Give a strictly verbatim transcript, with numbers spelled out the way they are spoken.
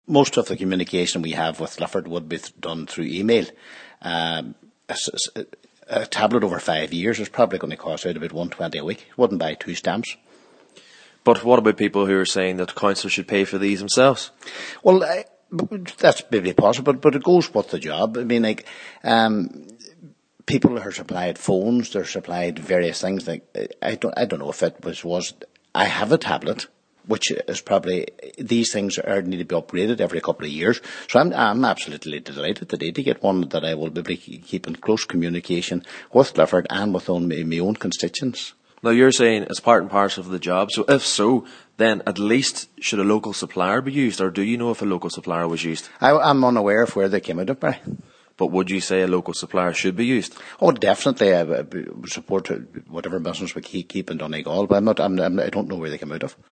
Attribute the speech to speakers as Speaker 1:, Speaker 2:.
Speaker 1: Most of the communication we have with Clifford would be done through email. Um, a, a tablet over five years is probably going to cost out about one twenty a week. Wouldn't buy two stamps.
Speaker 2: But what about people who are saying that council should pay for these themselves?
Speaker 1: Well, I, that's maybe possible, but it goes with the job. I mean, like, um, people are supplied phones, they're supplied various things. Like, I don't, I don't know if it was, was, I have a tablet, which is probably, these things are need to be upgraded every couple of years. So I'm, I'm absolutely delighted today to get one that I will be keeping close communication with Clifford and with on my, my own constituents.
Speaker 2: Now, you're saying it's part and parcel of the job. So if so, then at least should a local supplier be used, or do you know if a local supplier was used?
Speaker 1: I, I'm unaware of where they came out of, Barry.
Speaker 2: But would you say a local supplier should be used?
Speaker 1: Oh, definitely. I, I support whatever business we keep in Donegal, but I'm not, I'm, I'm, I don't know where they come out of.